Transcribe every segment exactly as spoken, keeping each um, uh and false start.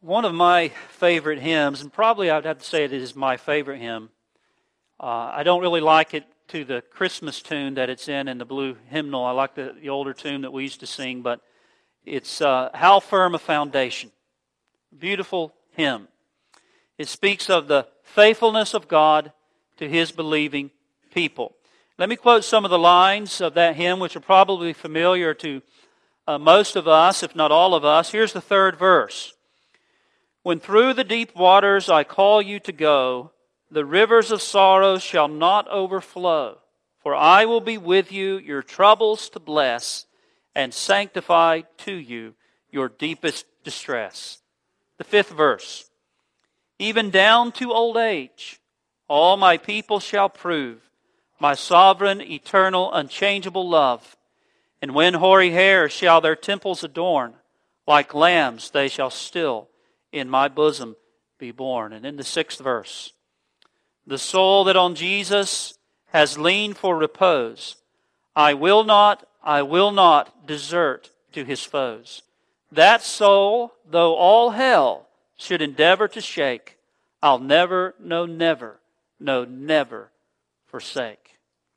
One of my favorite hymns, and probably I'd have to say it is my favorite hymn. Uh, I don't really like it to the Christmas tune that it's in in the blue hymnal. I like the, the older tune that we used to sing, but it's uh, How Firm a Foundation. Beautiful hymn. It speaks of the faithfulness of God to His believing people. Let me quote some of the lines of that hymn, which are probably familiar to uh, most of us, if not all of us. Here's the third verse. When through the deep waters I call you to go, the rivers of sorrow shall not overflow. For I will be with you, your troubles to bless, and sanctify to you your deepest distress. The fifth verse. Even down to old age, all my people shall prove my sovereign, eternal, unchangeable love. And when hoary hairs shall their temples adorn, like lambs they shall still in my bosom be born. And in the sixth verse, the soul that on Jesus has leaned for repose, I will not, I will not desert to his foes. That soul, though all hell should endeavor to shake, I'll never, no never, no never forsake.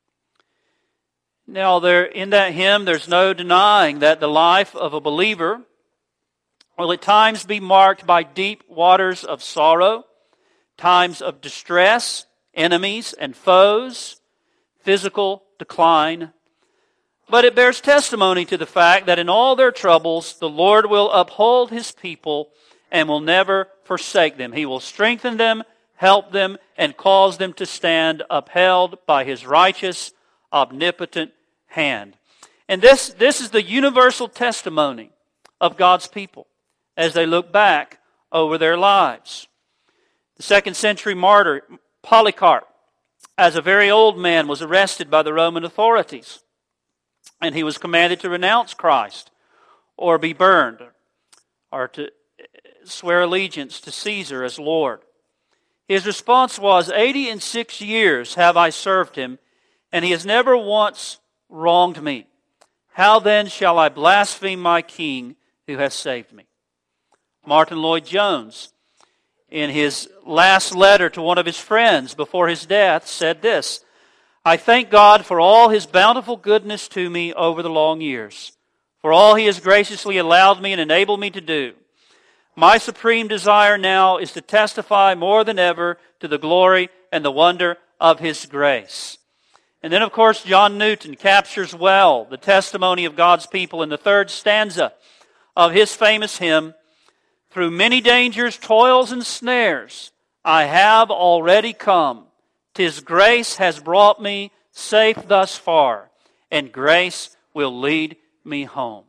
Now there, in that hymn, there's no denying that the life of a believer will at times be marked by deep waters of sorrow, times of distress, enemies and foes, physical decline. But it bears testimony to the fact that in all their troubles, the Lord will uphold His people and will never forsake them. He will strengthen them, help them, and cause them to stand upheld by His righteous, omnipotent hand. And this, this is the universal testimony of God's people as they look back over their lives. The second century martyr, Polycarp, as a very old man, was arrested by the Roman authorities. And he was commanded to renounce Christ or be burned or to swear allegiance to Caesar as Lord. His response was, eighty and six years have I served him, and he has never once wronged me. How then shall I blaspheme my King who has saved me? Martin Lloyd-Jones, in his last letter to one of his friends before his death, said this, I thank God for all His bountiful goodness to me over the long years, for all He has graciously allowed me and enabled me to do. My supreme desire now is to testify more than ever to the glory and the wonder of His grace. And then, of course, John Newton captures well the testimony of God's people in the third stanza of his famous hymn, Through many dangers, toils, and snares, I have already come. 'Tis grace has brought me safe thus far, and grace will lead me home.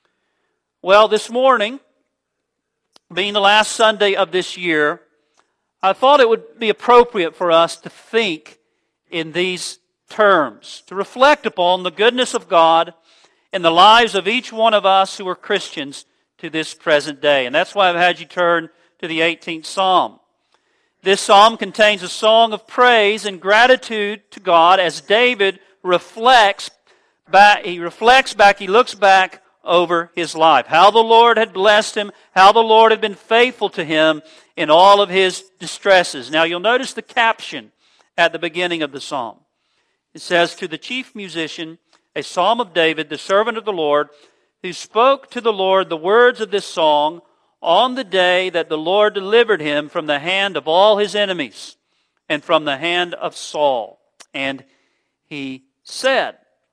Well, this morning, being the last Sunday of this year, I thought it would be appropriate for us to think in these terms, to reflect upon the goodness of God in the lives of each one of us who are Christians to this present day. And that's why I've had you turn to the eighteenth Psalm. This psalm contains a song of praise and gratitude to God as David reflects back, he reflects back, he looks back over his life. How the Lord had blessed him, how the Lord had been faithful to him in all of his distresses. Now you'll notice the caption at the beginning of the psalm. It says, to the chief musician, a psalm of David, the servant of the Lord, who spoke to the Lord the words of this song on the day that the Lord delivered him from the hand of all his enemies and from the hand of Saul. And he said.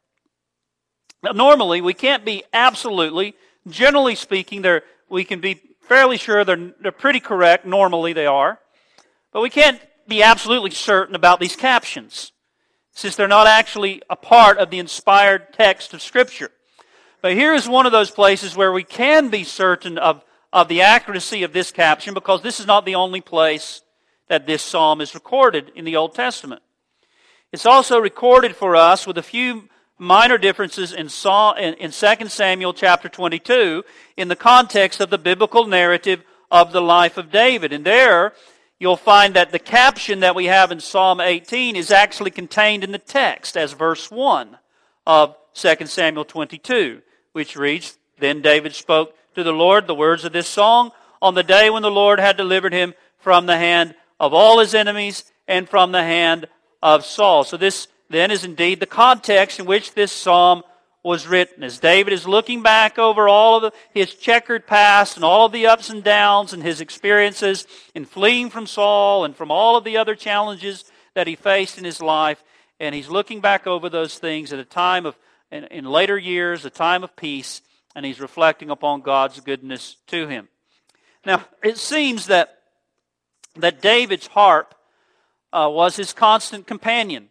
Now, normally, we can't be absolutely, generally speaking, they're, we can be fairly sure they're, they're pretty correct. Normally they are. But we can't be absolutely certain about these captions, since they're not actually a part of the inspired text of Scripture. But here is one of those places where we can be certain of, of the accuracy of this caption, because this is not the only place that this psalm is recorded in the Old Testament. It's also recorded for us with a few minor differences in, Psalm, in, in Second Samuel chapter twenty-two in the context of the biblical narrative of the life of David. And there you'll find that the caption that we have in Psalm eighteen is actually contained in the text as verse one of Second Samuel twenty-two, which reads, Then David spoke to the Lord the words of this song on the day when the Lord had delivered him from the hand of all his enemies and from the hand of Saul. So this then is indeed the context in which this psalm was written. As David is looking back over all of the, his checkered past and all of the ups and downs and his experiences in fleeing from Saul and from all of the other challenges that he faced in his life, and he's looking back over those things at a time of, in, in later years, a time of peace, and he's reflecting upon God's goodness to him. Now, it seems that, that David's harp uh, was his constant companion,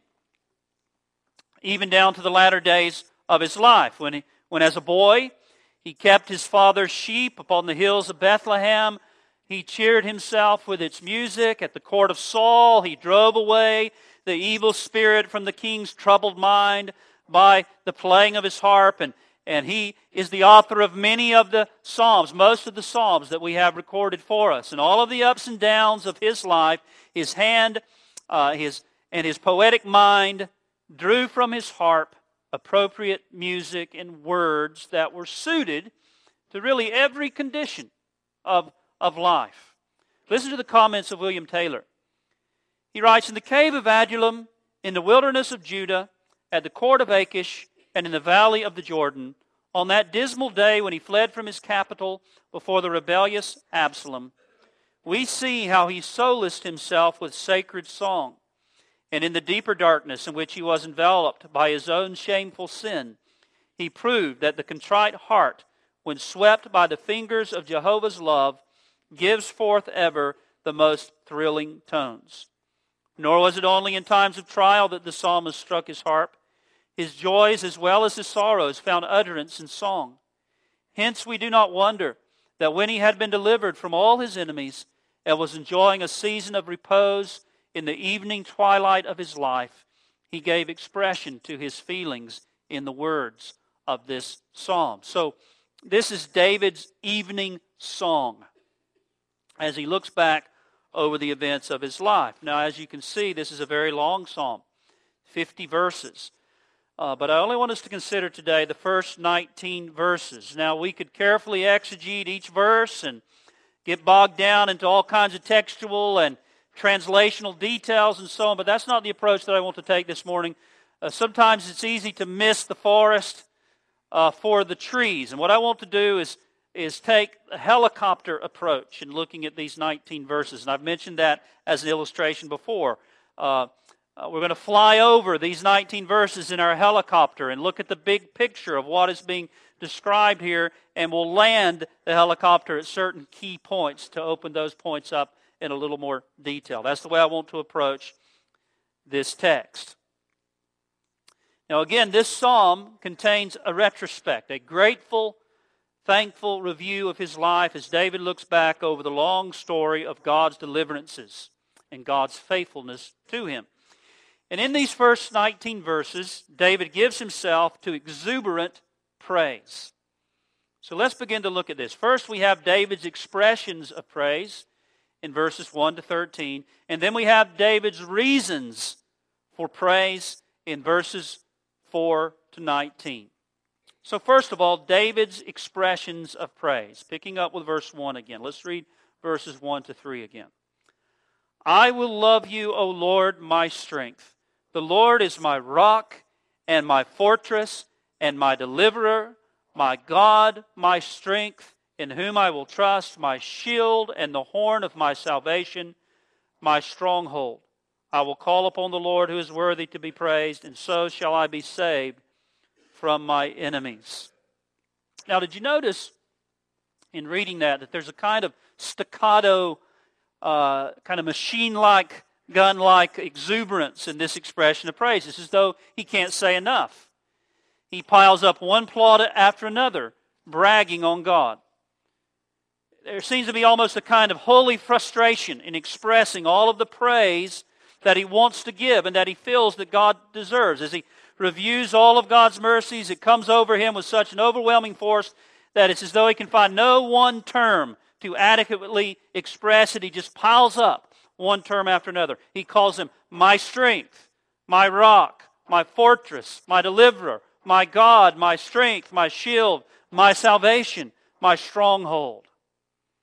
even down to the latter days of his life. When, he, when as a boy, he kept his father's sheep upon the hills of Bethlehem, he cheered himself with its music. At the court of Saul, he drove away the evil spirit from the king's troubled mind by the playing of his harp. And, and he is the author of many of the psalms, most of the psalms that we have recorded for us. And all of the ups and downs of his life, his hand uh, his and his poetic mind drew from his harp appropriate music and words that were suited to really every condition of, of life. Listen to the comments of William Taylor. He writes, "In the cave of Adullam, in the wilderness of Judah, at the court of Achish, and in the valley of the Jordan, on that dismal day when he fled from his capital before the rebellious Absalom, we see how he solaced himself with sacred song. And in the deeper darkness in which he was enveloped by his own shameful sin, he proved that the contrite heart, when swept by the fingers of Jehovah's love, gives forth ever the most thrilling tones. Nor was it only in times of trial that the psalmist struck his harp. His joys as well as his sorrows found utterance in song. Hence we do not wonder that when he had been delivered from all his enemies and was enjoying a season of repose in the evening twilight of his life, he gave expression to his feelings in the words of this psalm." So this is David's evening song as he looks back over the events of his life. Now, as you can see, this is a very long psalm, fifty verses. Uh, but I only want us to consider today the first nineteen verses. Now, we could carefully exegete each verse and get bogged down into all kinds of textual and translational details and so on, but that's not the approach that I want to take this morning. Uh, sometimes it's easy to miss the forest uh, for the trees. And what I want to do is, is take a helicopter approach in looking at these nineteen verses. And I've mentioned that as an illustration before. Uh, uh, we're going to fly over these nineteen verses in our helicopter and look at the big picture of what is being described here, and we'll land the helicopter at certain key points to open those points up in a little more detail. That's the way I want to approach this text. Now again, this psalm contains a retrospect, a grateful, thankful review of his life as David looks back over the long story of God's deliverances and God's faithfulness to him. And in these first nineteen verses, David gives himself to exuberant praise. So let's begin to look at this. First, we have David's expressions of praise in verses one to thirteen. And then we have David's reasons for praise in verses four to nineteen. So first of all, David's expressions of praise. Picking up with verse one again. Let's read verses one to three again. "I will love you, O Lord, my strength. The Lord is my rock and my fortress and my deliverer, my God, my strength, in whom I will trust, my shield and the horn of my salvation, my stronghold. I will call upon the Lord who is worthy to be praised, and so shall I be saved from my enemies." Now, did you notice in reading that that there's a kind of staccato, uh, kind of machine-like, gun-like exuberance in this expression of praise? It's as though he can't say enough. He piles up one plaudit after another, bragging on God. There seems to be almost a kind of holy frustration in expressing all of the praise that he wants to give and that he feels that God deserves. As he reviews all of God's mercies, it comes over him with such an overwhelming force that it's as though he can find no one term to adequately express it. He just piles up one term after another. He calls him my strength, my rock, my fortress, my deliverer, my God, my strength, my shield, my salvation, my stronghold.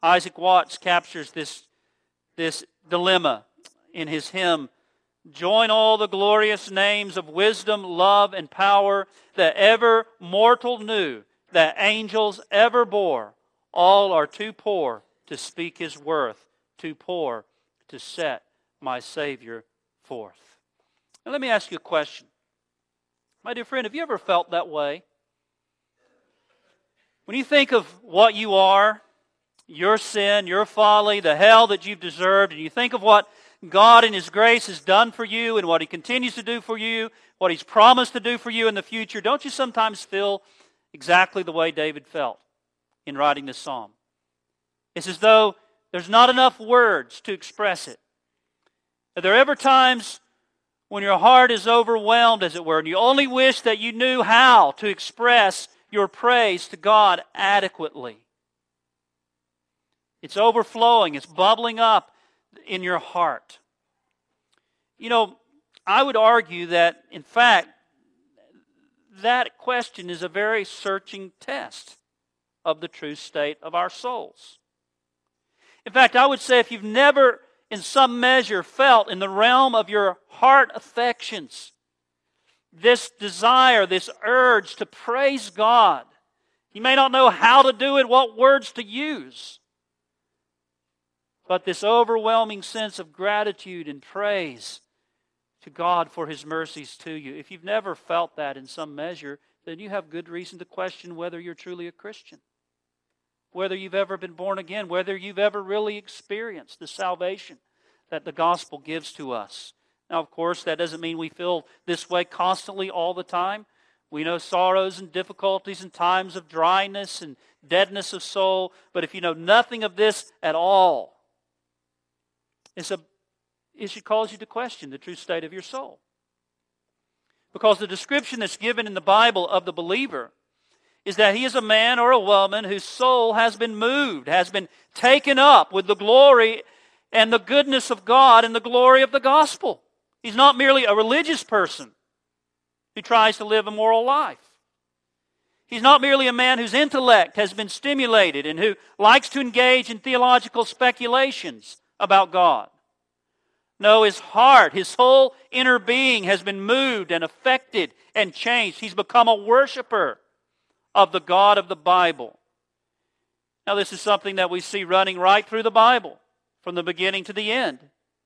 Isaac Watts captures this, this dilemma in his hymn, "Join all the glorious names of wisdom, love, and power that ever mortal knew, that angels ever bore. All are too poor to speak His worth, too poor to set my Savior forth." Now let me ask you a question. My dear friend, have you ever felt that way? When you think of what you are, your sin, your folly, the hell that you've deserved, and you think of what God in His grace has done for you and what He continues to do for you, what He's promised to do for you in the future, don't you sometimes feel exactly the way David felt in writing this psalm? It's as though there's not enough words to express it. Are there ever times when your heart is overwhelmed, as it were, and you only wish that you knew how to express your praise to God adequately? It's overflowing, it's bubbling up in your heart. You know, I would argue that, in fact, that question is a very searching test of the true state of our souls. In fact, I would say if you've never, in some measure, felt in the realm of your heart affections this desire, this urge to praise God, you may not know how to do it, what words to use, but this overwhelming sense of gratitude and praise to God for His mercies to you. If you've never felt that in some measure, then you have good reason to question whether you're truly a Christian, whether you've ever been born again, whether you've ever really experienced the salvation that the gospel gives to us. Now, of course, that doesn't mean we feel this way constantly all the time. We know sorrows and difficulties and times of dryness and deadness of soul, but if you know nothing of this at all, It's a, it should cause you to question the true state of your soul. Because the description that's given in the Bible of the believer is that he is a man or a woman whose soul has been moved, has been taken up with the glory and the goodness of God and the glory of the gospel. He's not merely a religious person who tries to live a moral life. He's not merely a man whose intellect has been stimulated and who likes to engage in theological speculations about God. No, his heart, his whole inner being has been moved and affected and changed. He's become a worshiper of the God of the Bible. Now, this is something that we see running right through the Bible, from the beginning to the end.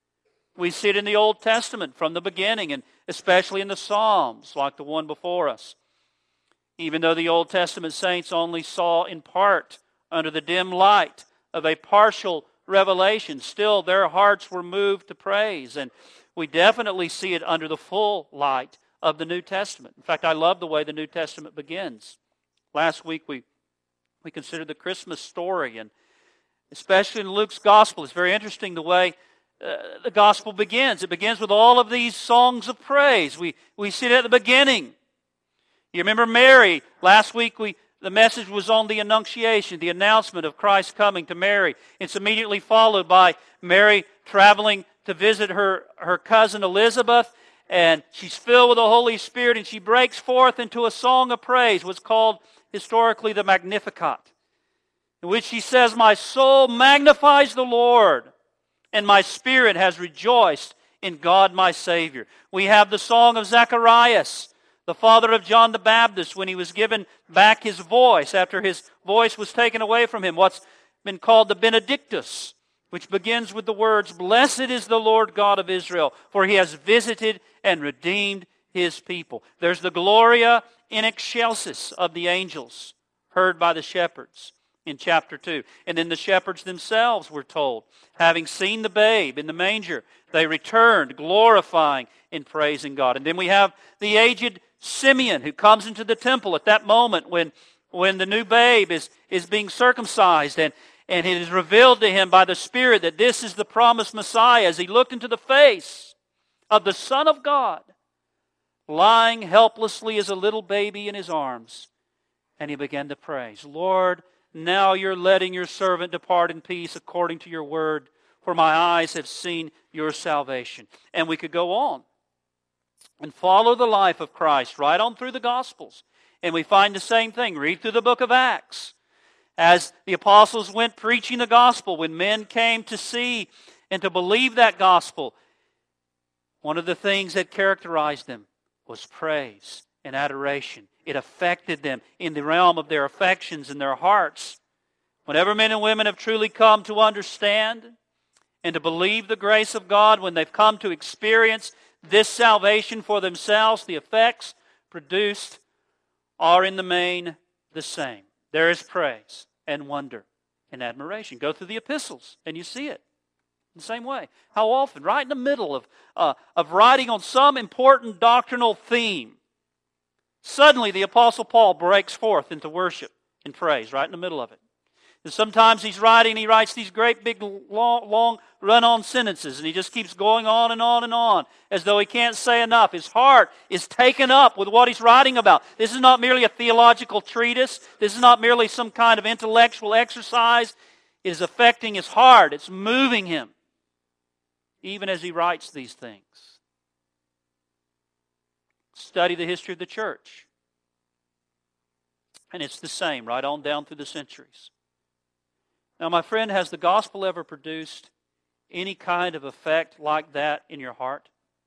We see it in the Old Testament from the beginning, and especially in the Psalms, like the one before us. Even though the Old Testament saints only saw in part under the dim light of a partial revelation, still their hearts were moved to praise. And we definitely see it under the full light of the New Testament. In fact, I love the way the New Testament begins. Last week we, we considered the Christmas story, and especially in Luke's Gospel, it's very interesting the way uh, the Gospel begins. It begins with all of these songs of praise. We, we see it at the beginning. You remember Mary. Last week we the message was on the Annunciation, the announcement of Christ coming to Mary. It's immediately followed by Mary traveling to visit her, her cousin Elizabeth, and she's filled with the Holy Spirit, and she breaks forth into a song of praise, what's called historically the Magnificat, in which she says, "My soul magnifies the Lord, and my spirit has rejoiced in God my Savior." We have the song of Zacharias, the father of John the Baptist, when he was given back his voice after his voice was taken away from him, what's been called the Benedictus, which begins with the words, "Blessed is the Lord God of Israel, for He has visited and redeemed His people." There's the Gloria in Excelsis of the angels, heard by the shepherds in chapter two. And then the shepherds themselves were told, having seen the babe in the manger, they returned glorifying and praising God. And then we have the aged Simeon, who comes into the temple at that moment when, when the new babe is, is being circumcised, and, and it is revealed to him by the Spirit that this is the promised Messiah, as he looked into the face of the Son of God, lying helplessly as a little baby in his arms, and he began to praise, "Lord, now you're letting your servant depart in peace according to your word, for my eyes have seen your salvation." And we could go on and follow the life of Christ right on through the Gospels. And we find the same thing. Read through the book of Acts. As the apostles went preaching the gospel, when men came to see and to believe that gospel, one of the things that characterized them was praise and adoration. It affected them in the realm of their affections and their hearts. Whenever men and women have truly come to understand and to believe the grace of God, when they've come to experience this salvation for themselves, the effects produced are in the main the same. There is praise and wonder and admiration. Go through the epistles and you see it in the same way. How often, right in the middle of, uh, of writing on some important doctrinal theme, suddenly the Apostle Paul breaks forth into worship and praise right in the middle of it. And sometimes he's writing, he writes these great big long, long run-on sentences, and he just keeps going on and on and on as though he can't say enough. His heart is taken up with what he's writing about. This is not merely a theological treatise. This is not merely some kind of intellectual exercise. It is affecting his heart. It's moving him, even as he writes these things. Study the history of the church, and it's the same right on down through the centuries. Now, my friend, has the gospel ever produced any kind of effect like that in your heart?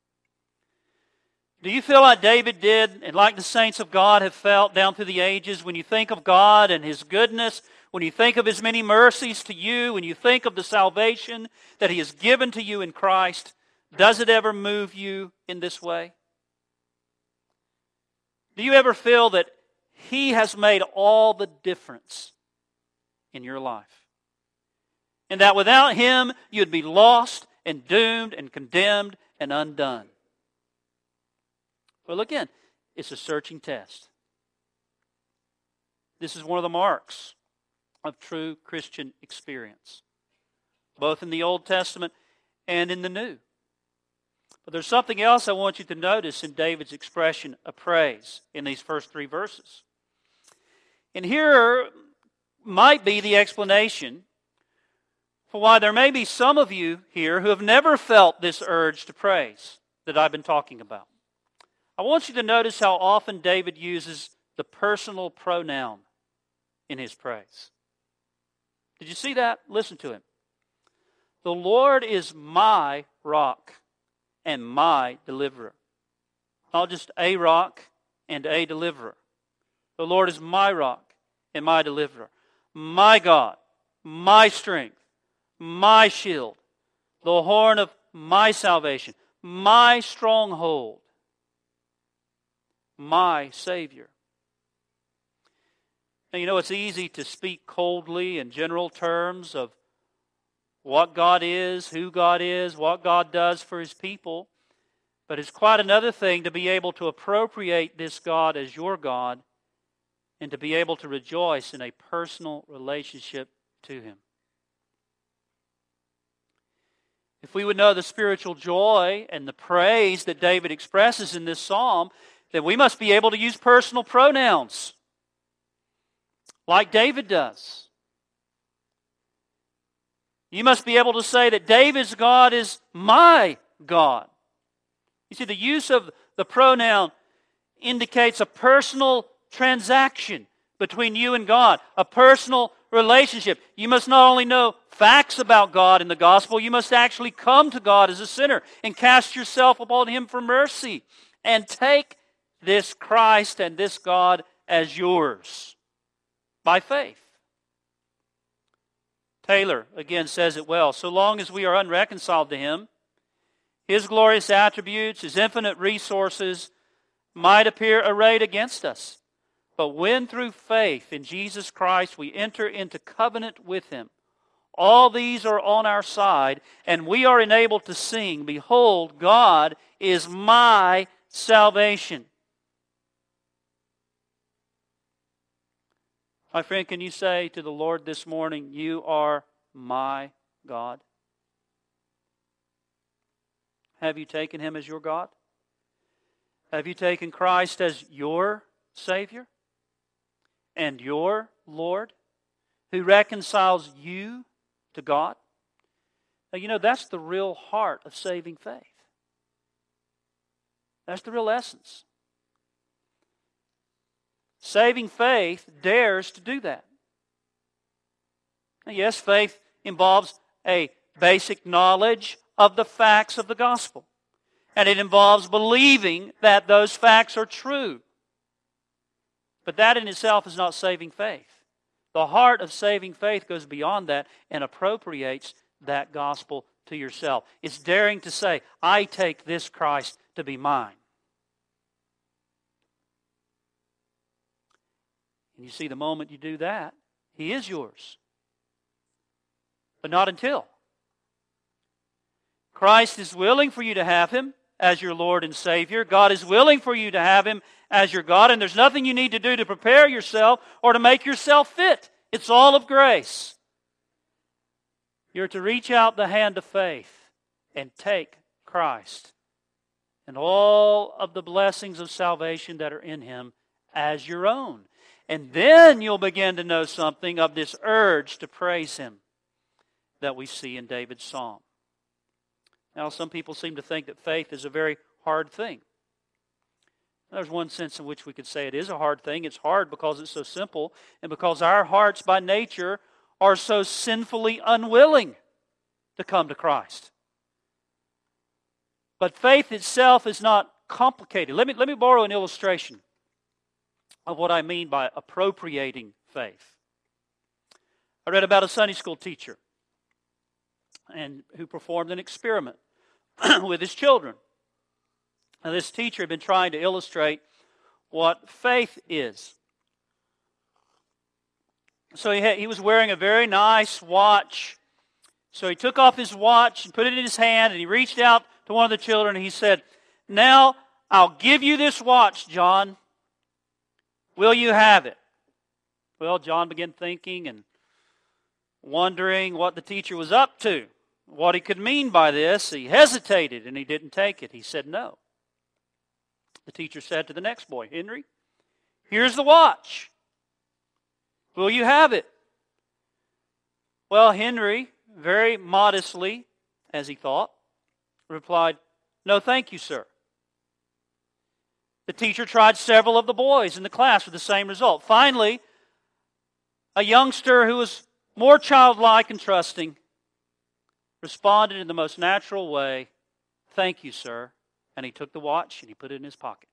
Do you feel like David did, and like the saints of God have felt down through the ages, when you think of God and His goodness, when you think of His many mercies to you, when you think of the salvation that He has given to you in Christ, does it ever move you in this way? Do you ever feel that He has made all the difference in your life? And that without Him, you'd be lost and doomed and condemned and undone. Well, again, it's a searching test. This is one of the marks of true Christian experience, both in the Old Testament and in the New. But there's something else I want you to notice in David's expression of praise in these first three verses. And here might be the explanation for why there may be some of you here who have never felt this urge to praise that I've been talking about. I want you to notice how often David uses the personal pronoun in his praise. Did you see that? Listen to him. The Lord is my rock and my deliverer. Not just a rock and a deliverer. The Lord is my rock and my deliverer. My God, my strength, my shield, the horn of my salvation, my stronghold, my Savior. Now, you know, it's easy to speak coldly in general terms of what God is, who God is, what God does for His people. But it's quite another thing to be able to appropriate this God as your God and to be able to rejoice in a personal relationship to Him. If we would know the spiritual joy and the praise that David expresses in this psalm, then we must be able to use personal pronouns like David does. You must be able to say that David's God is my God. You see, the use of the pronoun indicates a personal transaction between you and God, a personal relationship. You must not only know facts about God in the gospel, you must actually come to God as a sinner and cast yourself upon Him for mercy and take this Christ and this God as yours by faith. Taylor again says it well. So long as we are unreconciled to Him, His glorious attributes, His infinite resources might appear arrayed against us. But when through faith in Jesus Christ we enter into covenant with Him, all these are on our side, and we are enabled to sing, "Behold, God is my salvation." My friend, can you say to the Lord this morning, "You are my God"? Have you taken Him as your God? Have you taken Christ as your Savior and your Lord, who reconciles you to God? Now, you know, that's the real heart of saving faith. That's the real essence. Saving faith dares to do that. Now, yes, faith involves a basic knowledge of the facts of the gospel. And it involves believing that those facts are true. But that in itself is not saving faith. The heart of saving faith goes beyond that and appropriates that gospel to yourself. It's daring to say, I take this Christ to be mine. And you see, the moment you do that, He is yours. But not until. Christ is willing for you to have Him as your Lord and Savior. God is willing for you to have Him as your God, and there's nothing you need to do to prepare yourself or to make yourself fit. It's all of grace. You're to reach out the hand of faith and take Christ and all of the blessings of salvation that are in Him as your own. And then you'll begin to know something of this urge to praise Him that we see in David's psalm. Now, some people seem to think that faith is a very hard thing. There's one sense in which we could say it is a hard thing. It's hard because it's so simple and because our hearts by nature are so sinfully unwilling to come to Christ. But faith itself is not complicated. Let me, let me borrow an illustration of what I mean by appropriating faith. I read about a Sunday school teacher and who performed an experiment with his children. Now, this teacher had been trying to illustrate what faith is. So he, had, he was wearing a very nice watch. So he took off his watch and put it in his hand, and he reached out to one of the children, and he said, "Now, I'll give you this watch, John. Will you have it?" Well, John began thinking and wondering what the teacher was up to, what he could mean by this. He hesitated, and he didn't take it. He said no. The teacher said to the next boy, "Henry, here's the watch. Will you have it?" Well, Henry, very modestly, as he thought, replied, "No, thank you, sir." The teacher tried several of the boys in the class with the same result. Finally, a youngster who was more childlike and trusting responded in the most natural way, "Thank you, sir." And he took the watch and he put it in his pocket.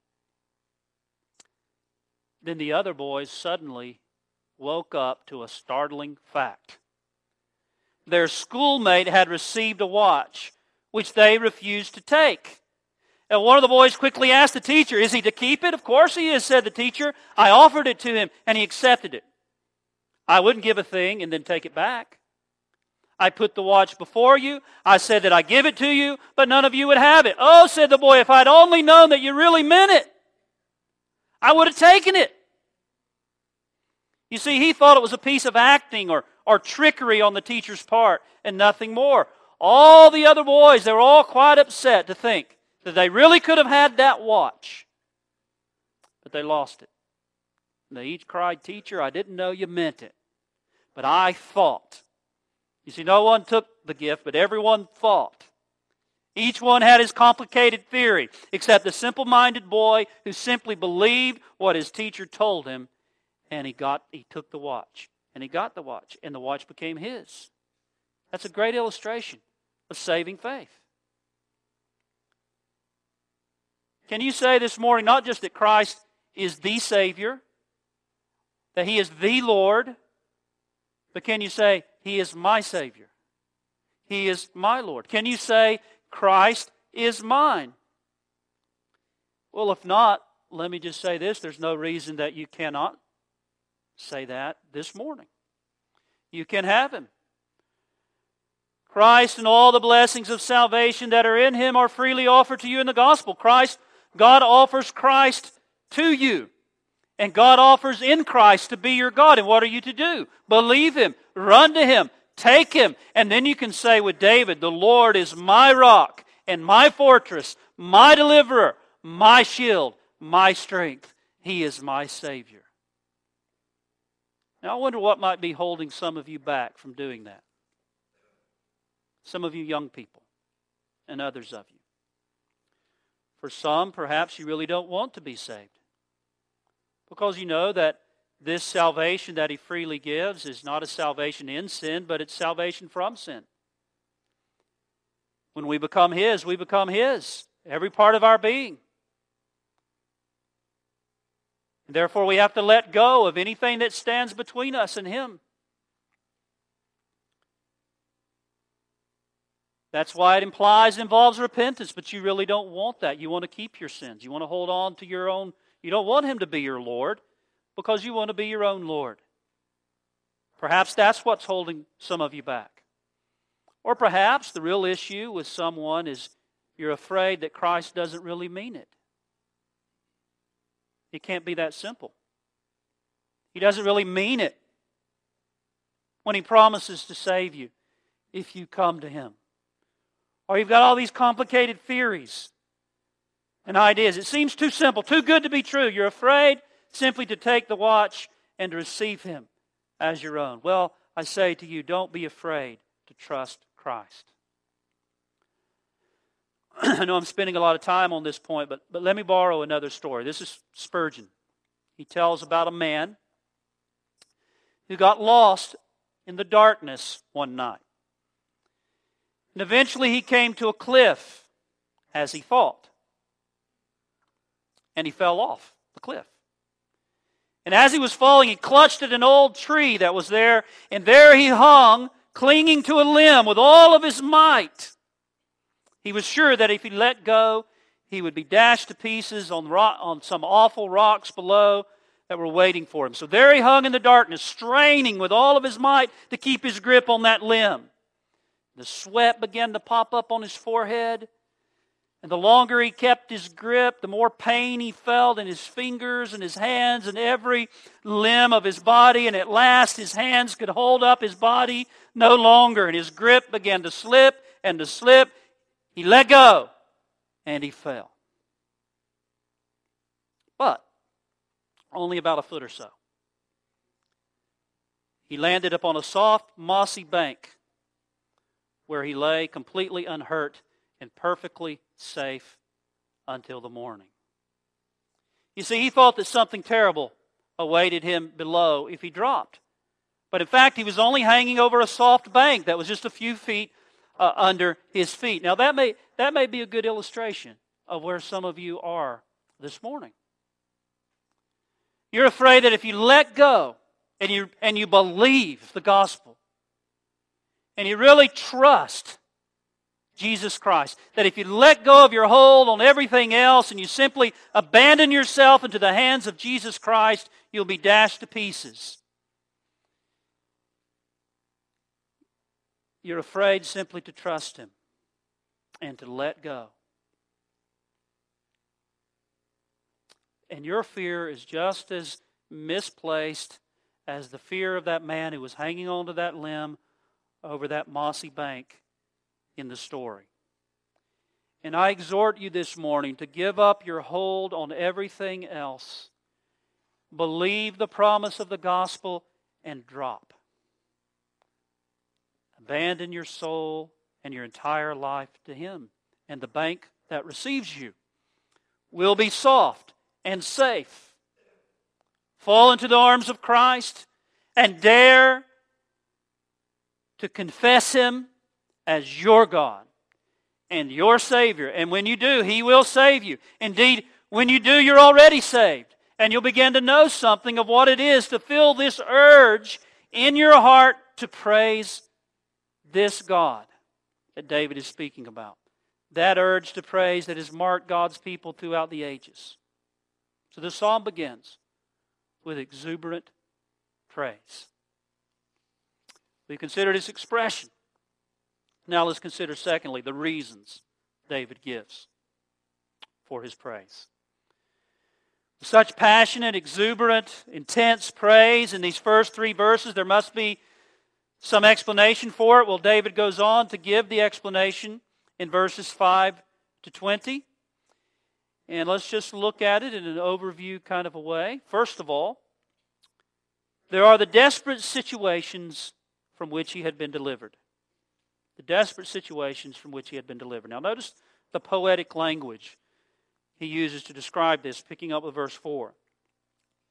Then the other boys suddenly woke up to a startling fact. Their schoolmate had received a watch which they refused to take. And one of the boys quickly asked the teacher, "Is he to keep it?" "Of course he is," said the teacher. "I offered it to him and he accepted it. I wouldn't give a thing and then take it back. I put the watch before you. I said that I give it to you, but none of you would have it." "Oh," said the boy, "if I'd only known that you really meant it, I would have taken it." You see, he thought it was a piece of acting or, or trickery on the teacher's part and nothing more. All the other boys, they were all quite upset to think that they really could have had that watch, but they lost it. And they each cried, "Teacher, I didn't know you meant it, but I thought." You see, no one took the gift, but everyone thought. Each one had his complicated theory, except the simple-minded boy who simply believed what his teacher told him, and he got he took the watch, and he got the watch, and the watch became his. That's a great illustration of saving faith. Can you say this morning not just that Christ is the Savior, that He is the Lord, but can you say, He is my Savior? He is my Lord. Can you say, Christ is mine? Well, if not, let me just say this. There's no reason that you cannot say that this morning. You can have Him. Christ and all the blessings of salvation that are in Him are freely offered to you in the gospel. Christ, God offers Christ to you. And God offers in Christ to be your God. And what are you to do? Believe Him. Run to Him. Take Him. And then you can say with David, "The Lord is my rock and my fortress, my deliverer, my shield, my strength. He is my Savior." Now I wonder what might be holding some of you back from doing that. Some of you young people and others of you. For some, perhaps you really don't want to be saved, because you know that this salvation that He freely gives is not a salvation in sin, but it's salvation from sin. When we become His, we become His. Every part of our being. Therefore, we have to let go of anything that stands between us and Him. That's why it implies, involves repentance, but you really don't want that. You want to keep your sins. You want to hold on to your own. You don't want Him to be your Lord because you want to be your own Lord. Perhaps that's what's holding some of you back. Or perhaps the real issue with someone is you're afraid that Christ doesn't really mean it. It can't be that simple. He doesn't really mean it when He promises to save you if you come to Him. Or you've got all these complicated theories and ideas. It seems too simple, too good to be true. You're afraid simply to take the watch and to receive Him as your own. Well, I say to you, don't be afraid to trust Christ. I know I'm spending a lot of time on this point, but, but let me borrow another story. This is Spurgeon. He tells about a man who got lost in the darkness one night. And eventually he came to a cliff, as he thought. And he fell off the cliff. And as he was falling, he clutched at an old tree that was there, and there he hung, clinging to a limb with all of his might. He was sure that if he let go, he would be dashed to pieces on, rock, on some awful rocks below that were waiting for him. So there he hung in the darkness, straining with all of his might to keep his grip on that limb. The sweat began to pop up on his forehead. And the longer he kept his grip, the more pain he felt in his fingers and his hands and every limb of his body. And at last his hands could hold up his body no longer. And his grip began to slip and to slip. He let go and he fell. But only about a foot or so. He landed upon a soft, mossy bank where he lay completely unhurt and perfectly safe until the morning. You see, he thought that something terrible awaited him below if he dropped. But in fact, he was only hanging over a soft bank that was just a few feet uh, under his feet. Now, that may, that may be a good illustration of where some of you are this morning. You're afraid that if you let go and you, and you believe the gospel, and you really trust Jesus Christ, that if you let go of your hold on everything else and you simply abandon yourself into the hands of Jesus Christ, you'll be dashed to pieces. You're afraid simply to trust Him and to let go. And your fear is just as misplaced as the fear of that man who was hanging onto that limb over that mossy bank in the story. And I exhort you this morning to give up your hold on everything else. Believe the promise of the gospel and drop. Abandon your soul and your entire life to Him. And the bank that receives you will be soft and safe. Fall into the arms of Christ and dare to confess Him as your God and your Savior. And when you do, He will save you. Indeed, when you do, you're already saved. And you'll begin to know something of what it is to feel this urge in your heart to praise this God that David is speaking about. That urge to praise that has marked God's people throughout the ages. So the psalm begins with exuberant praise. We considered its expression. Now let's consider, secondly, the reasons David gives for his praise. Such passionate, exuberant, intense praise in these first three verses, there must be some explanation for it. Well, David goes on to give the explanation in verses five to twenty. And let's just look at it in an overview kind of a way. First of all, there are the desperate situations from which he had been delivered. The desperate situations from which he had been delivered. Now notice the poetic language he uses to describe this, picking up with verse four.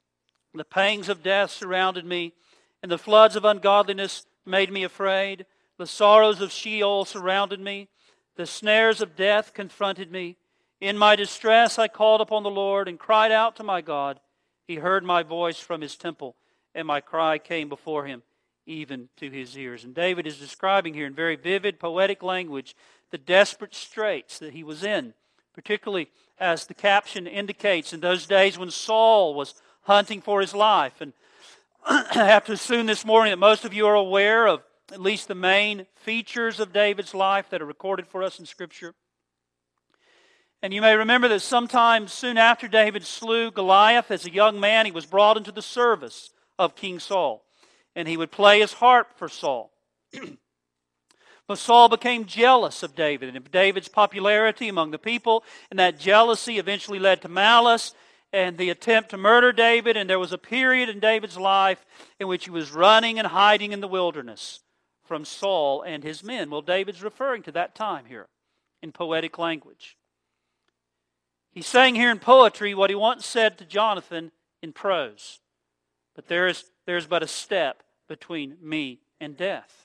The pangs of death surrounded me, and the floods of ungodliness made me afraid. The sorrows of Sheol surrounded me. The snares of death confronted me. In my distress I called upon the Lord and cried out to my God. He heard my voice from his temple, and my cry came before him, even to his ears. And David is describing here in very vivid, poetic language the desperate straits that he was in, particularly as the caption indicates in those days when Saul was hunting for his life. And I have to assume this morning that most of you are aware of at least the main features of David's life that are recorded for us in Scripture. And you may remember that sometime soon after David slew Goliath, as a young man, he was brought into the service of King Saul. And he would play his harp for Saul. But Saul became jealous of David and of David's popularity among the people. And that jealousy eventually led to malice and the attempt to murder David. And there was a period in David's life in which he was running and hiding in the wilderness from Saul and his men. Well, David's referring to that time here in poetic language. He's saying here in poetry what he once said to Jonathan in prose. But there is, there is but a step between me and death.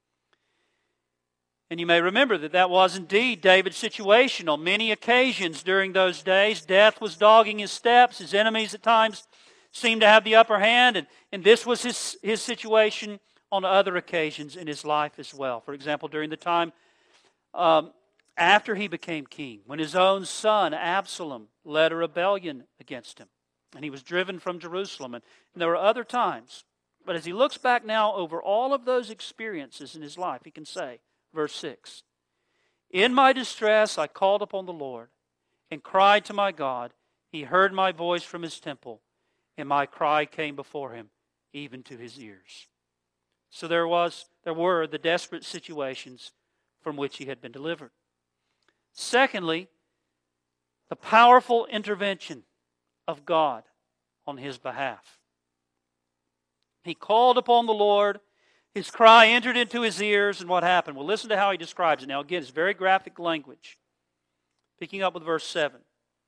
And you may remember that that was indeed David's situation on many occasions during those days. Death was dogging his steps. His enemies at times seemed to have the upper hand. And, and this was his, his situation on other occasions in his life as well. For example, during the time um, after he became king, when his own son Absalom led a rebellion against him. And he was driven from Jerusalem. And, and there were other times. But as he looks back now over all of those experiences in his life, he can say, verse six, "In my distress I called upon the Lord and cried to my God. He heard my voice from his temple, and my cry came before him, even to his ears." So there was, there were the desperate situations from which he had been delivered. Secondly, the powerful intervention of God on his behalf. He called upon the Lord. His cry entered into his ears, and what happened? Well, listen to how he describes it. Now, again, it's very graphic language. Picking up with verse seven.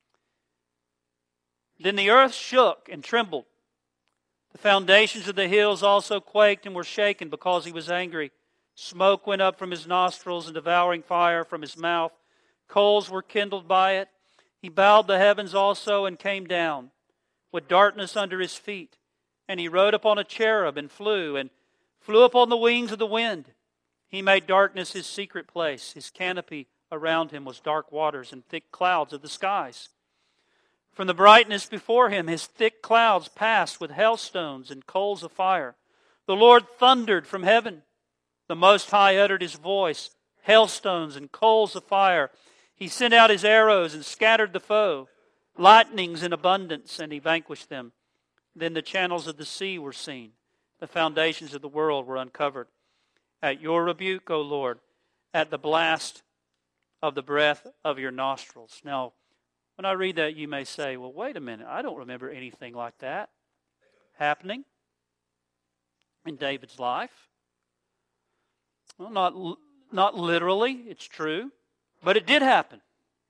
"Then the earth shook and trembled. The foundations of the hills also quaked and were shaken because he was angry. Smoke went up from his nostrils and devouring fire from his mouth. Coals were kindled by it. He bowed the heavens also and came down with darkness under his feet. And he rode upon a cherub and flew and flew upon the wings of the wind. He made darkness his secret place. His canopy around him was dark waters and thick clouds of the skies. From the brightness before him, his thick clouds passed with hailstones and coals of fire. The Lord thundered from heaven. The Most High uttered his voice, hailstones and coals of fire. He sent out his arrows and scattered the foe. Lightnings in abundance, and he vanquished them. Then the channels of the sea were seen. The foundations of the world were uncovered. At your rebuke, O Lord, at the blast of the breath of your nostrils." Now, when I read that, you may say, well, wait a minute. I don't remember anything like that happening in David's life. Well, not, not literally, it's true, but it did happen.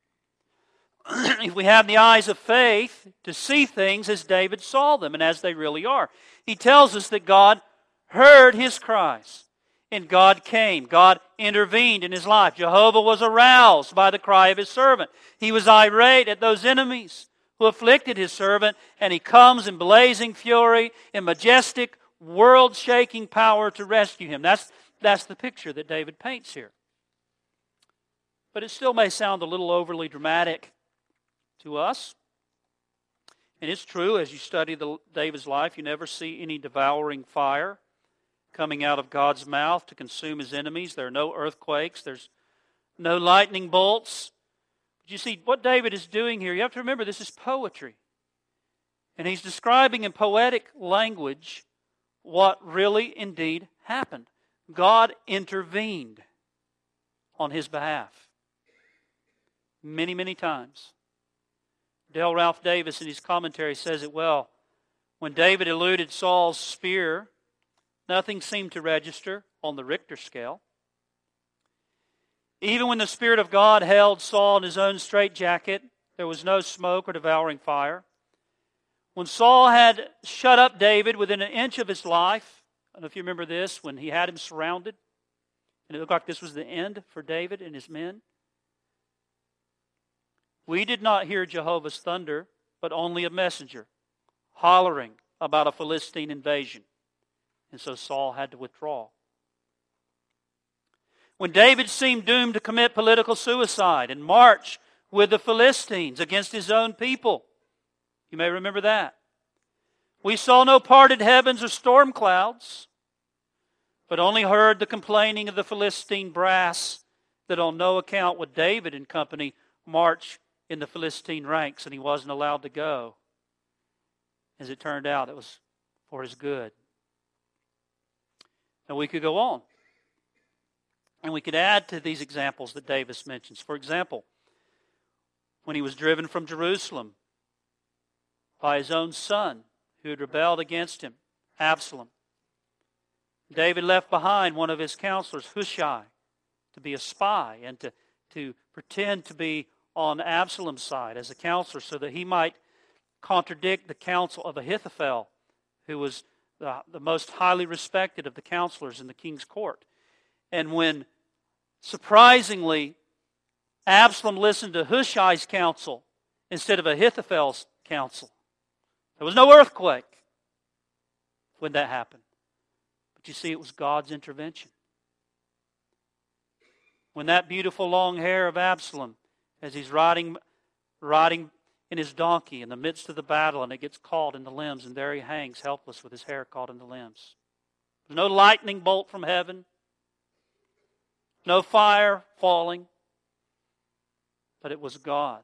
If we have the eyes of faith to see things as David saw them and as they really are. He tells us that God heard his cries and God came. God intervened in his life. Jehovah was aroused by the cry of his servant. He was irate at those enemies who afflicted his servant, and he comes in blazing fury, in majestic, world-shaking power to rescue him. That's, that's the picture that David paints here. But it still may sound a little overly dramatic to us. And it's true, as you study the, David's life, you never see any devouring fire coming out of God's mouth to consume his enemies. There are no earthquakes. There's no lightning bolts. But you see, what David is doing here, you have to remember this is poetry. And he's describing in poetic language what really indeed happened. God intervened on his behalf many, many times. Dale Ralph Davis in his commentary says it well. When David eluded Saul's spear, nothing seemed to register on the Richter scale. Even when the Spirit of God held Saul in his own straitjacket, there was no smoke or devouring fire. When Saul had shut up David within an inch of his life, I don't know if you remember this, when he had him surrounded, and it looked like this was the end for David and his men. We did not hear Jehovah's thunder, but only a messenger hollering about a Philistine invasion. And so Saul had to withdraw. When David seemed doomed to commit political suicide and march with the Philistines against his own people, you may remember that. We saw no parted heavens or storm clouds, but only heard the complaining of the Philistine brass that on no account would David and company march in the Philistine ranks, and he wasn't allowed to go. As it turned out, it was for his good. And we could go on. And we could add to these examples that Davis mentions. For example, when he was driven from Jerusalem by his own son who had rebelled against him, Absalom, David left behind one of his counselors, Hushai, to be a spy and to, to pretend to be on Absalom's side as a counselor so that he might contradict the counsel of Ahithophel, who was the, the most highly respected of the counselors in the king's court. And when, surprisingly, Absalom listened to Hushai's counsel instead of Ahithophel's counsel, there was no earthquake when that happened. But you see, it was God's intervention. When that beautiful long hair of Absalom, as he's riding, riding in his donkey in the midst of the battle, and it gets caught in the limbs, and there he hangs helpless with his hair caught in the limbs. There's no lightning bolt from heaven, no fire falling, but it was God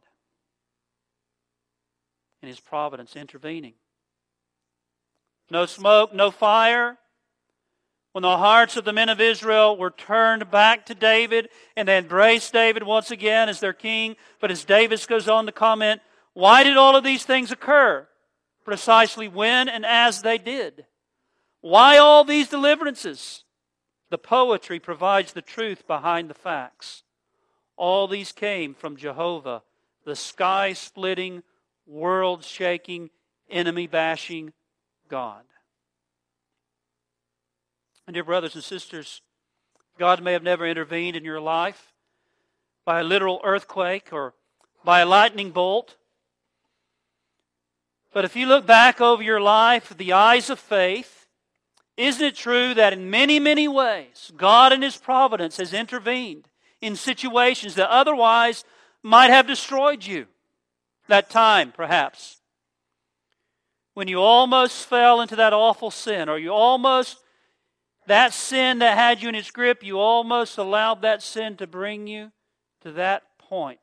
in His providence intervening. No smoke, no fire. When the hearts of the men of Israel were turned back to David and they embraced David once again as their king. But as Davis goes on to comment, why did all of these things occur? Precisely when and as they did. Why all these deliverances? The poetry provides the truth behind the facts. All these came from Jehovah, the sky-splitting, world-shaking, enemy-bashing God. And dear brothers and sisters, God may have never intervened in your life by a literal earthquake or by a lightning bolt. But if you look back over your life with the eyes of faith, isn't it true that in many, many ways, God in His providence has intervened in situations that otherwise might have destroyed you? That time, perhaps, when you almost fell into that awful sin, or you almost, that sin that had you in its grip, you almost allowed that sin to bring you to that point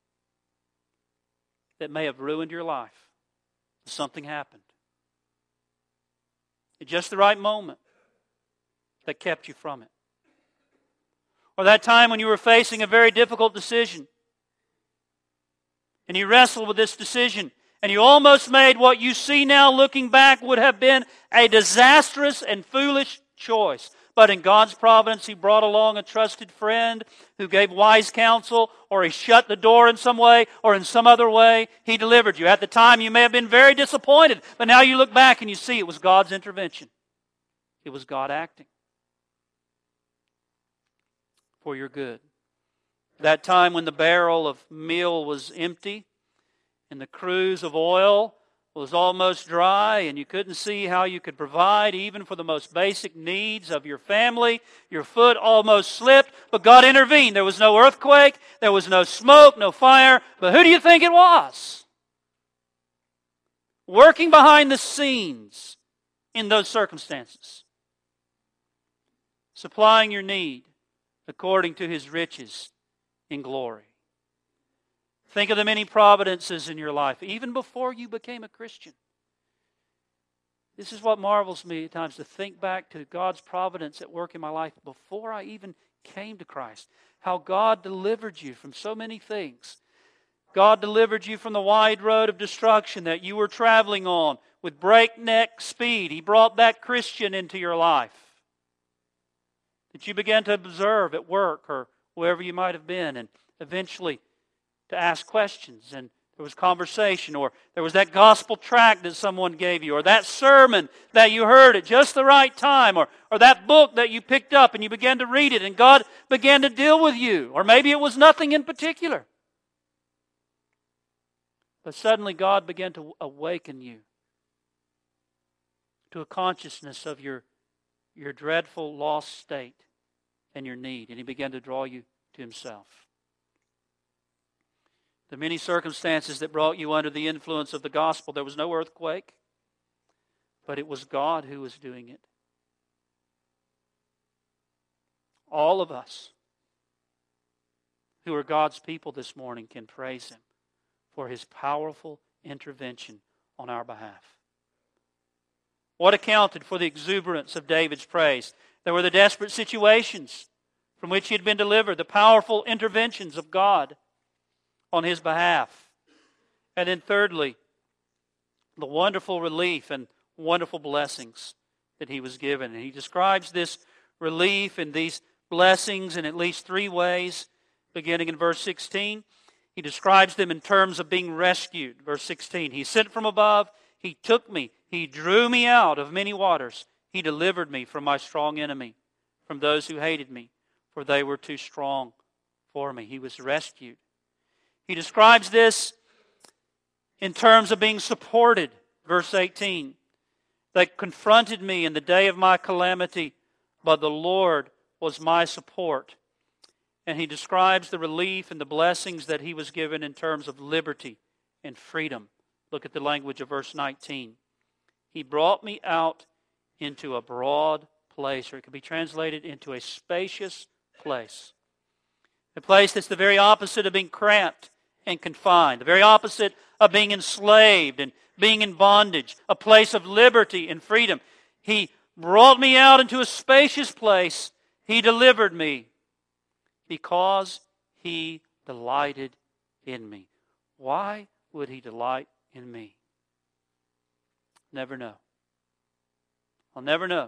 that may have ruined your life. Something happened at just the right moment that kept you from it. Or that time when you were facing a very difficult decision and you wrestled with this decision and you almost made what you see now looking back would have been a disastrous and foolish choice. But in God's providence, He brought along a trusted friend who gave wise counsel, or He shut the door in some way, or in some other way, He delivered you. At the time, you may have been very disappointed, but now you look back and you see it was God's intervention. It was God acting for your good. That time when the barrel of meal was empty and the cruse of oil was almost dry and you couldn't see how you could provide even for the most basic needs of your family. Your foot almost slipped, but God intervened. There was no earthquake, there was no smoke, no fire, but who do you think it was? Working behind the scenes in those circumstances, supplying your need according to His riches in glory. Think of the many providences in your life, even before you became a Christian. This is what marvels me at times, to think back to God's providence at work in my life before I even came to Christ. How God delivered you from so many things. God delivered you from the wide road of destruction that you were traveling on with breakneck speed. He brought that Christian into your life that you began to observe at work or wherever you might have been, and eventually to ask questions, and there there was conversation, or there was that gospel tract that someone gave you, or that sermon that you heard at just the right time, or, or that book that you picked up and you began to read it and God began to deal with you. Or maybe it was nothing in particular. But suddenly God began to awaken you to a consciousness of your, your dreadful lost state and your need. And He began to draw you to Himself. The many circumstances that brought you under the influence of the gospel, there was no earthquake, but it was God who was doing it. All of us who are God's people this morning can praise Him for His powerful intervention on our behalf. What accounted for the exuberance of David's praise? There were the desperate situations from which he had been delivered, the powerful interventions of God on his behalf. And then thirdly, the wonderful relief and wonderful blessings that he was given. And he describes this relief and these blessings in at least three ways, beginning in verse sixteen. He describes them in terms of being rescued. Verse sixteen, He sent from above, He took me, He drew me out of many waters. He delivered me from my strong enemy, from those who hated me, for they were too strong for me. He was rescued. He describes this in terms of being supported. Verse eighteen, They confronted me in the day of my calamity, but the Lord was my support. And he describes the relief and the blessings that he was given in terms of liberty and freedom. Look at the language of verse nineteen. He brought me out into a broad place, or it could be translated into a spacious place. A place that's the very opposite of being cramped and confined, the very opposite of being enslaved and being in bondage, a place of liberty and freedom. He brought me out into a spacious place. He delivered me because He delighted in me. Why would He delight in me? Never know. I'll never know.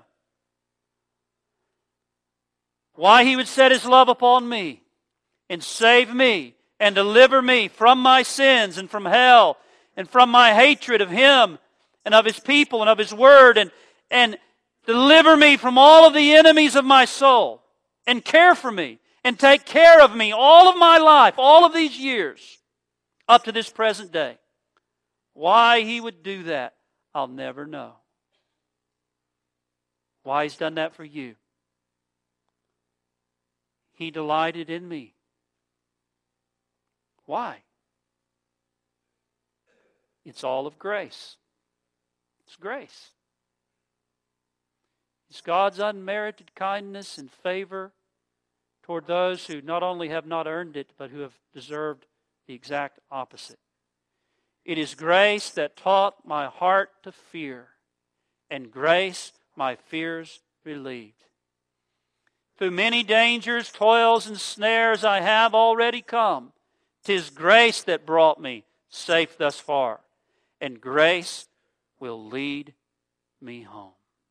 Why He would set His love upon me and save me and deliver me from my sins and from hell and from my hatred of Him and of His people and of His Word, and, and deliver me from all of the enemies of my soul and care for me and take care of me all of my life, all of these years, up to this present day. Why He would do that, I'll never know. Why He's done that for you. He delighted in me. Why? It's all of grace. It's grace. It's God's unmerited kindness and favor toward those who not only have not earned it, but who have deserved the exact opposite. It is grace that taught my heart to fear, and grace my fears relieved. Through many dangers, toils, and snares I have already come. 'Tis grace that brought me safe thus far, and grace will lead me home.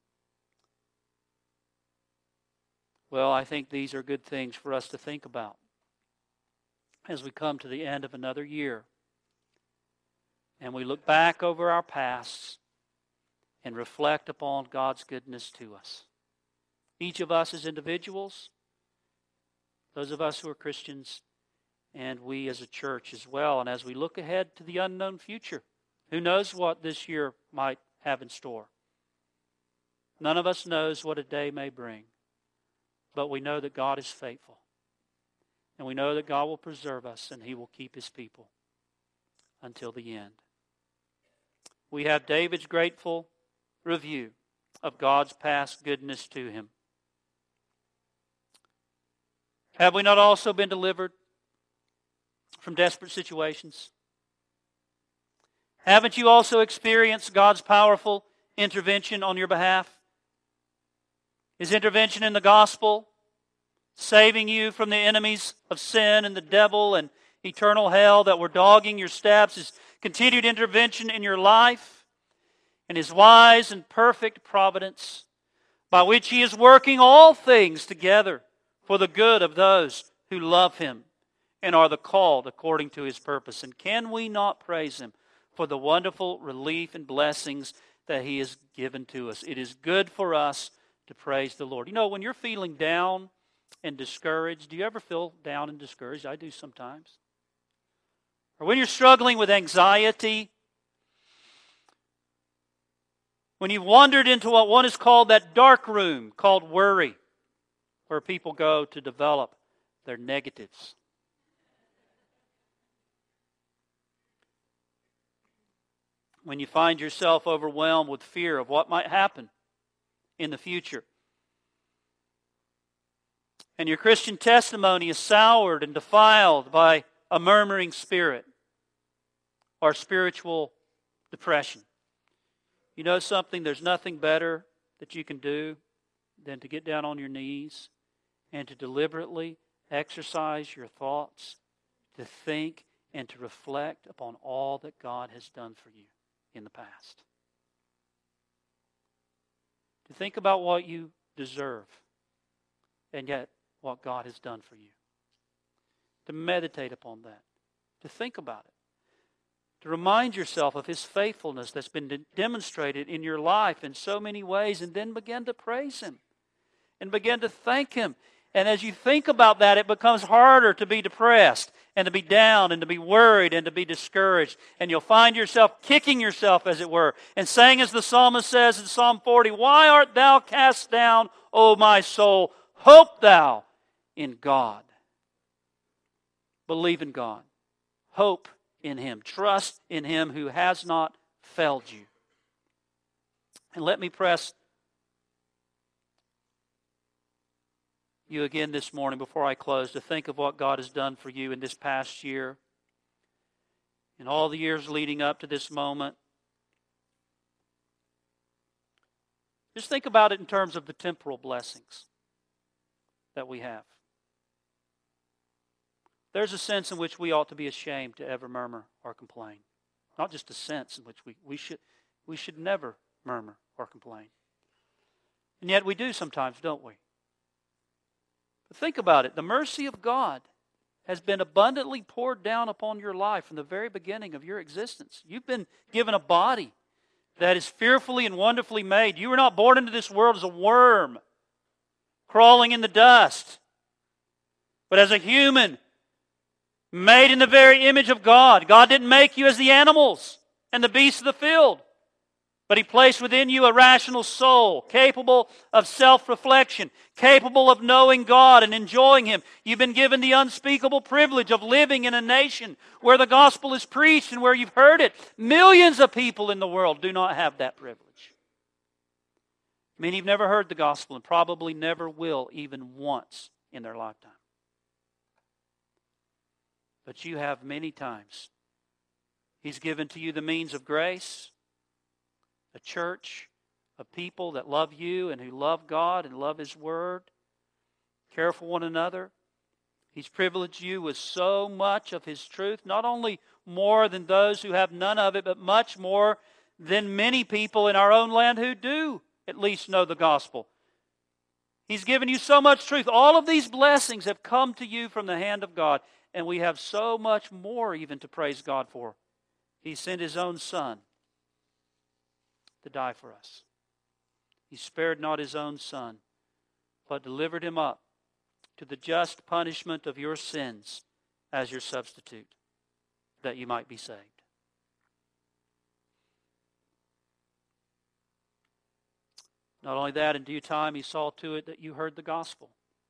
Well, I think these are good things for us to think about as we come to the end of another year and we look back over our pasts and reflect upon God's goodness to us. Each of us as individuals, those of us who are Christians, and we as a church as well. And as we look ahead to the unknown future, who knows what this year might have in store? None of us knows what a day may bring. But we know that God is faithful. And we know that God will preserve us and He will keep His people until the end. We have David's grateful review of God's past goodness to him. Have we not also been delivered from desperate situations? Haven't you also experienced God's powerful intervention on your behalf? His intervention in the gospel, saving you from the enemies of sin and the devil and eternal hell that were dogging your steps, His continued intervention in your life, and His wise and perfect providence, by which He is working all things together for the good of those who love Him and are the called according to His purpose. And can we not praise Him for the wonderful relief and blessings that He has given to us? It is good for us to praise the Lord. You know, when you're feeling down and discouraged, do you ever feel down and discouraged? I do sometimes. Or when you're struggling with anxiety, when you've wandered into what one is called that dark room called worry, where people go to develop their negatives. When you find yourself overwhelmed with fear of what might happen in the future, and your Christian testimony is soured and defiled by a murmuring spirit or spiritual depression. You know something? There's nothing better that you can do than to get down on your knees and to deliberately exercise your thoughts, to think and to reflect upon all that God has done for you in the past. To think about what you deserve and yet what God has done for you. To meditate upon that. To think about it. To remind yourself of His faithfulness that's been de- demonstrated in your life in so many ways, and then begin to praise Him and begin to thank Him. And as you think about that, it becomes harder to be depressed and to be down and to be worried and to be discouraged. And you'll find yourself kicking yourself, as it were, and saying, as the psalmist says in Psalm forty, "Why art thou cast down, O my soul? Hope thou in God." Believe in God. Hope in Him. Trust in Him who has not failed you. And let me press you again this morning before I close to think of what God has done for you in this past year, in all the years leading up to this moment. Just think about it in terms of the temporal blessings that we have. There's a sense in which we ought to be ashamed to ever murmur or complain. Not just a sense in which we, we should we should never murmur or complain. And yet we do sometimes, don't we? But think about it. The mercy of God has been abundantly poured down upon your life from the very beginning of your existence. You've been given a body that is fearfully and wonderfully made. You were not born into this world as a worm crawling in the dust, but as a human made in the very image of God. God didn't make you as the animals and the beasts of the field, but He placed within you a rational soul, capable of self-reflection, capable of knowing God and enjoying Him. You've been given the unspeakable privilege of living in a nation where the gospel is preached and where you've heard it. Millions of people in the world do not have that privilege. Many have never heard the gospel and probably never will even once in their lifetime. But you have many times. He's given to you the means of grace, a church, a people that love you and who love God and love His Word, care for one another. He's privileged you with so much of His truth, not only more than those who have none of it, but much more than many people in our own land who do at least know the gospel. He's given you so much truth. All of these blessings have come to you from the hand of God. And we have so much more even to praise God for. He sent His own Son to die for us. He spared not His own Son, but delivered Him up to the just punishment of your sins as your substitute, that you might be saved. Not only that, in due time He saw to it that you heard the gospel.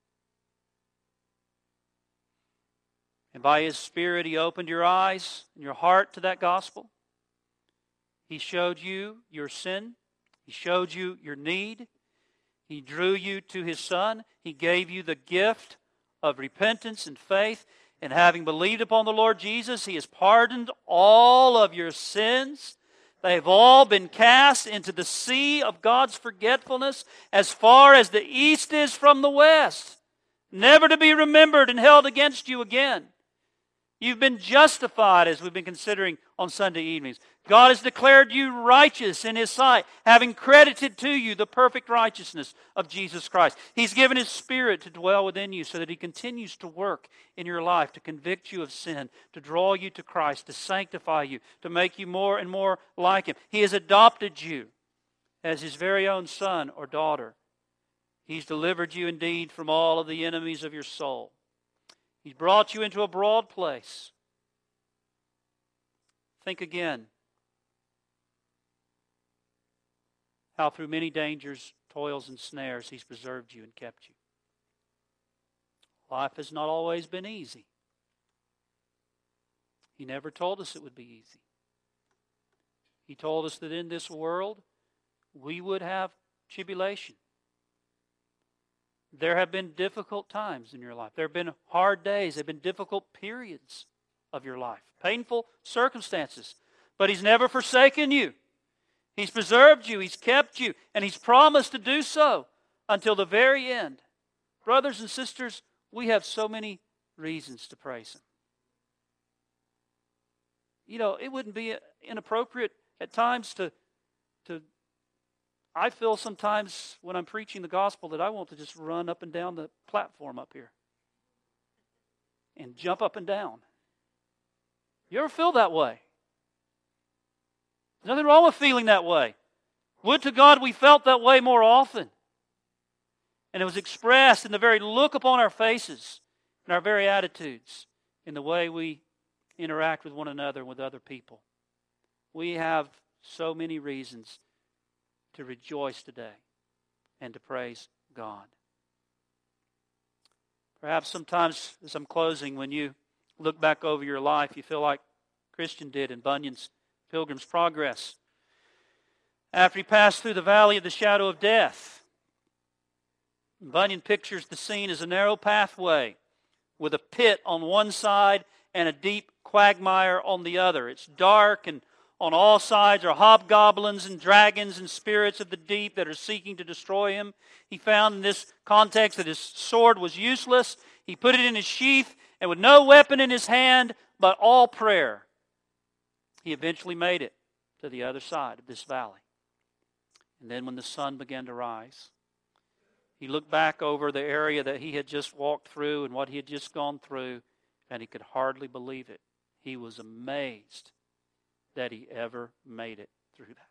And by His Spirit, He opened your eyes and your heart to that gospel. He showed you your sin. He showed you your need. He drew you to His Son. He gave you the gift of repentance and faith. And having believed upon the Lord Jesus, He has pardoned all of your sins. They have all been cast into the sea of God's forgetfulness as far as the east is from the west, never to be remembered and held against you again. You've been justified, as we've been considering on Sunday evenings. God has declared you righteous in His sight, having credited to you the perfect righteousness of Jesus Christ. He's given His Spirit to dwell within you so that He continues to work in your life, to convict you of sin, to draw you to Christ, to sanctify you, to make you more and more like Him. He has adopted you as His very own son or daughter. He's delivered you indeed from all of the enemies of your soul. He's brought you into a broad place. Think again how through many dangers, toils, and snares He's preserved you and kept you. Life has not always been easy. He never told us it would be easy. He told us that in this world we would have tribulation. There have been difficult times in your life. There have been hard days. There have been difficult periods of your life. Painful circumstances. But He's never forsaken you. He's preserved you. He's kept you. And He's promised to do so until the very end. Brothers and sisters, we have so many reasons to praise Him. You know, it wouldn't be inappropriate at times to, to I feel sometimes when I'm preaching the gospel that I want to just run up and down the platform up here and jump up and down. You ever feel that way? There's nothing wrong with feeling that way. Would to God we felt that way more often. And it was expressed in the very look upon our faces, in our very attitudes, in the way we interact with one another and with other people. We have so many reasons to rejoice today and to praise God. Perhaps sometimes as I'm closing, when you look back over your life, you feel like Christian did in Bunyan's Pilgrim's Progress. After he passed through the valley of the shadow of death, Bunyan pictures the scene as a narrow pathway with a pit on one side and a deep quagmire on the other. It's dark, and on all sides are hobgoblins and dragons and spirits of the deep that are seeking to destroy him. He found in this context that his sword was useless. He put it in his sheath, and with no weapon in his hand but all prayer, he eventually made it to the other side of this valley. And then when the sun began to rise, he looked back over the area that he had just walked through and what he had just gone through, and he could hardly believe it. He was amazed that he ever made it through that.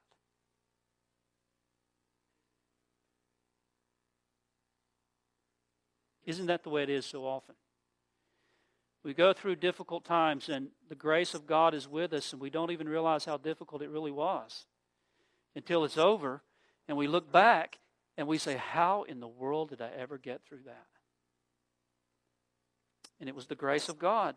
Isn't that the way it is so often? We go through difficult times and the grace of God is with us, and we don't even realize how difficult it really was until it's over and we look back and we say, how in the world did I ever get through that? And it was the grace of God.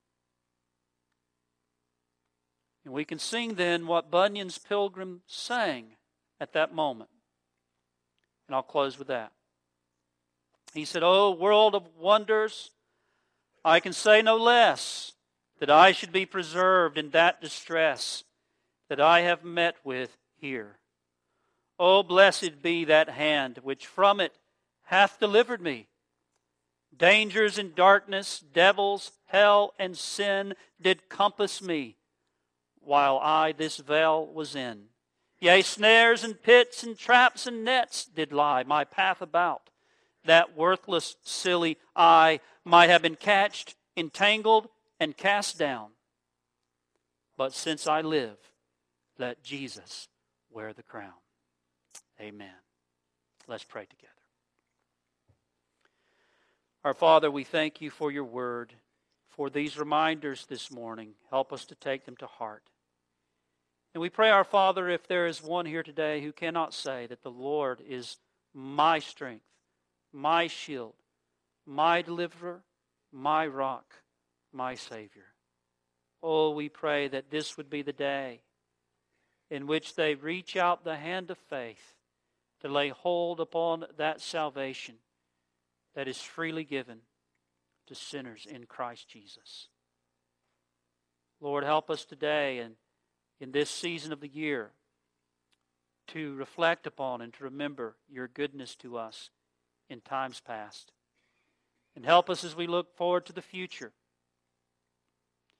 And we can sing then what Bunyan's pilgrim sang at that moment. And I'll close with that. He said, "O world of wonders, I can say no less, that I should be preserved in that distress that I have met with here. O blessed be that hand which from it hath delivered me. Dangers and darkness, devils, hell, and sin did compass me, while I this vale was in. Yea, snares and pits and traps and nets did lie my path about, that worthless, silly I might have been catched, entangled, and cast down. But since I live, let Jesus wear the crown." Amen. Let's pray together. Our Father, we thank you for your word, for these reminders this morning. Help us to take them to heart. And we pray, our Father, if there is one here today who cannot say that the Lord is my strength, my shield, my deliverer, my rock, my Savior. Oh, we pray that this would be the day in which they reach out the hand of faith to lay hold upon that salvation that is freely given to sinners in Christ Jesus. Lord, help us today and in this season of the year to reflect upon and to remember your goodness to us in times past. And help us as we look forward to the future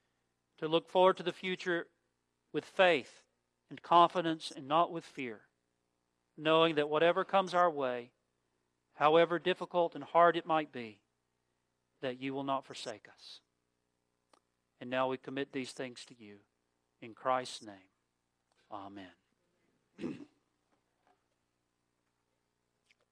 to look forward to the future with faith and confidence and not with fear, knowing that whatever comes our way, however difficult and hard it might be, that you will not forsake us. And now we commit these things to you. In Christ's name, amen.